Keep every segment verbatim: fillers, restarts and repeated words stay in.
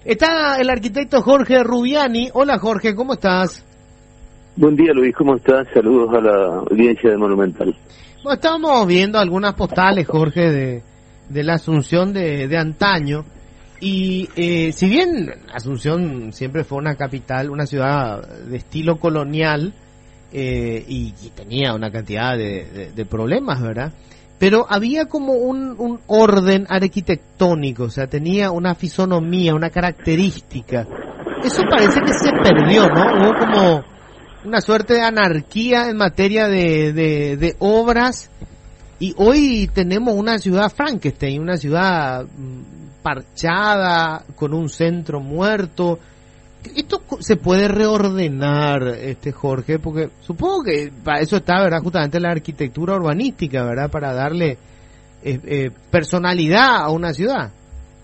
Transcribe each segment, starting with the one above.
Está el arquitecto Jorge Rubiani. Hola Jorge, ¿cómo estás? Buen día Luis, ¿cómo estás? Saludos a la audiencia de Monumental. Bueno, estábamos viendo algunas postales, Jorge, de, de la Asunción de, de antaño. Y eh, si bien Asunción siempre fue una capital, una ciudad de estilo colonial, eh, y, y tenía una cantidad de, de, de problemas, ¿verdad? Pero había como un, un orden arquitectónico, o sea, tenía una fisonomía, una característica. Eso parece que se perdió, ¿no? Hubo como una suerte de anarquía en materia de, de, de obras, y hoy tenemos una ciudad Frankenstein, una ciudad parchada, con un centro muerto. Esto se puede reordenar, este Jorge, porque supongo que para eso está, ¿verdad?, justamente la arquitectura urbanística, ¿verdad?, para darle eh, eh, personalidad a una ciudad.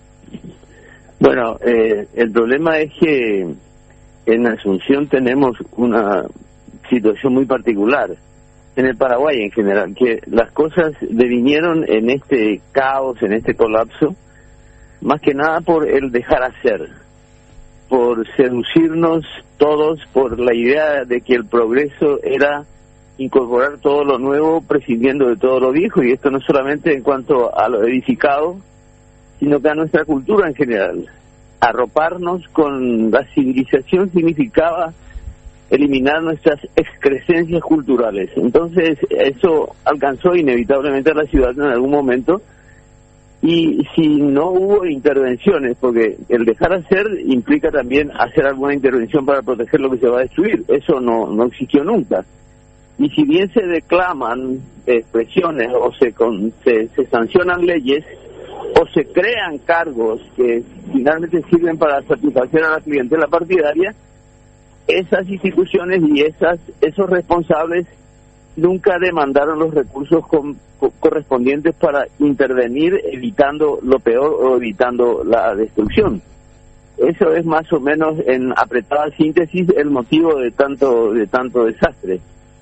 Bueno, eh, el problema es que en Asunción tenemos una situación muy particular, en el Paraguay en general, que las cosas devinieron en este caos, en este colapso, más que nada por el dejar hacer, por seducirnos todos por la idea de que el progreso era incorporar todo lo nuevo prescindiendo de todo lo viejo, y esto no solamente en cuanto a lo edificado, sino que a nuestra cultura en general. Arroparnos con la civilización significaba eliminar nuestras excrescencias culturales. Entonces eso alcanzó inevitablemente a la ciudad en algún momento, y si no hubo intervenciones, porque el dejar hacer implica también hacer alguna intervención para proteger lo que se va a destruir, eso no no existió nunca. Y si bien se declaman expresiones o se, con, se, se sancionan leyes o se crean cargos que finalmente sirven para satisfacer a la clientela partidaria, esas instituciones y esas esos responsables nunca demandaron los recursos con, co- correspondientes para intervenir evitando lo peor o evitando la destrucción. Eso es más o menos, en apretada síntesis, el motivo de tanto de tanto desastre.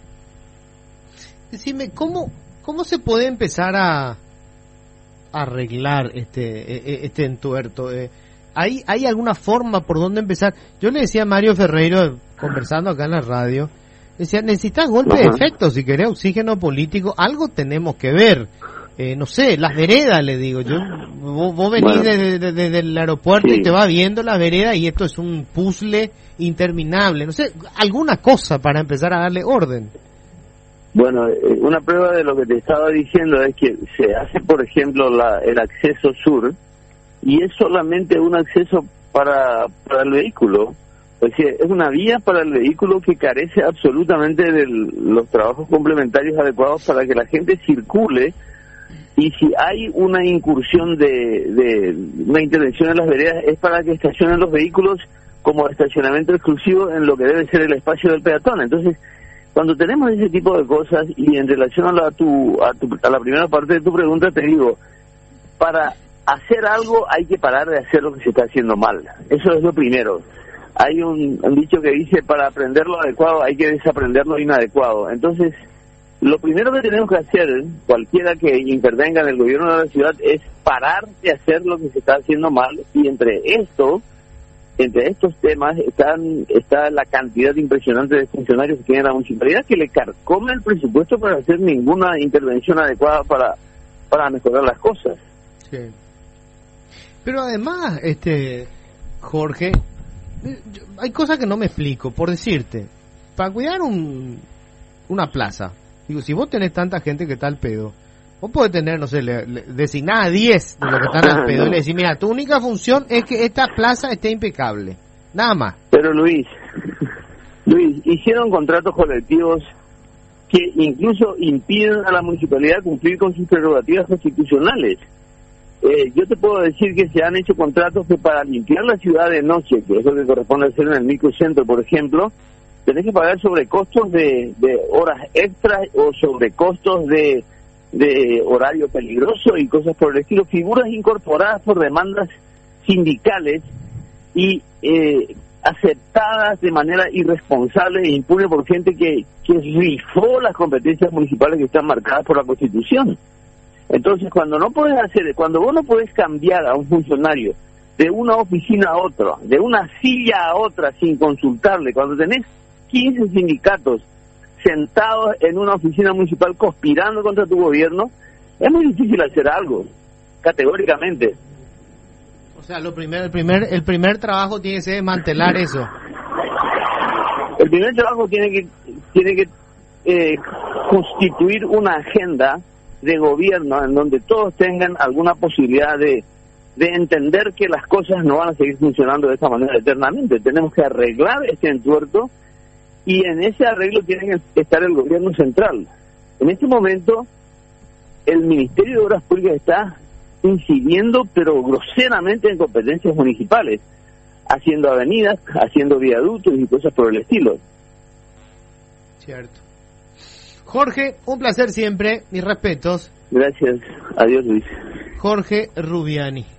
Decime, ¿cómo cómo se puede empezar a arreglar este este entuerto? Eh, ¿hay hay alguna forma por donde empezar? Yo le decía a Mario Ferreiro, conversando acá en la radio, decía, necesitas golpe uh-huh. de efecto, si querés oxígeno político, algo tenemos que ver. Eh, no sé, las veredas, le digo yo. Vos, vos venís bueno, desde de, de, del aeropuerto sí. y te va viendo las veredas, y esto es un puzzle interminable. No sé, alguna cosa para empezar a darle orden. Bueno, eh, una prueba de lo que te estaba diciendo es que se hace, por ejemplo, la, el acceso sur, y es solamente un acceso para, para el vehículo. Es decir, es una vía para el vehículo que carece absolutamente de los trabajos complementarios adecuados para que la gente circule, y si hay una incursión de, de una intervención en las veredas es para que estacionen los vehículos como estacionamiento exclusivo en lo que debe ser el espacio del peatón. Entonces, cuando tenemos ese tipo de cosas, y en relación a la, tu, a, tu, a la primera parte de tu pregunta, te digo, para hacer algo hay que parar de hacer lo que se está haciendo mal. Eso es lo primero. Hay un, un dicho que dice, para aprender lo adecuado hay que desaprender lo inadecuado. Entonces, lo primero que tenemos que hacer, cualquiera que intervenga en el gobierno de la ciudad, es parar de hacer lo que se está haciendo mal, y entre esto, entre estos temas están está la cantidad impresionante de funcionarios que tiene la municipalidad, que le carcome el presupuesto para hacer ninguna intervención adecuada para, para mejorar las cosas. Sí. Pero además, este Jorge, hay cosas que no me explico. Por decirte, para cuidar un una plaza, digo, si vos tenés tanta gente que está al pedo, vos podés tener, no sé, le, le, designar a diez de los que están al pedo y le decís, mira, tu única función es que esta plaza esté impecable, nada más. Pero Luis, Luis, hicieron contratos colectivos que incluso impiden a la municipalidad cumplir con sus prerrogativas constitucionales. Eh, yo te puedo decir que se han hecho contratos que para limpiar la ciudad de noche, que es lo que corresponde hacer en el microcentro, por ejemplo, tenés que pagar sobrecostos de, de horas extras o sobrecostos de, de horario peligroso y cosas por el estilo, figuras incorporadas por demandas sindicales y eh, aceptadas de manera irresponsable e impune por gente que, que rifó las competencias municipales que están marcadas por la Constitución. Entonces, cuando no podés hacer, cuando vos no podés cambiar a un funcionario de una oficina a otra, de una silla a otra sin consultarle. Cuando tenés quince sindicatos sentados en una oficina municipal conspirando contra tu gobierno, es muy difícil hacer algo, categóricamente. O sea, lo primer, el primer el primer trabajo tiene que ser desmantelar eso. El primer trabajo tiene que tiene que eh, constituir una agenda de gobierno en donde todos tengan alguna posibilidad de, de entender que las cosas no van a seguir funcionando de esta manera eternamente. Tenemos que arreglar este entuerto y en ese arreglo tiene que estar el gobierno central. En este momento, el Ministerio de Obras Públicas está incidiendo, pero groseramente, en competencias municipales, haciendo avenidas, haciendo viaductos y cosas por el estilo. Cierto. Jorge, un placer siempre, mis respetos. Gracias. Adiós, Luis. Jorge Rubiani.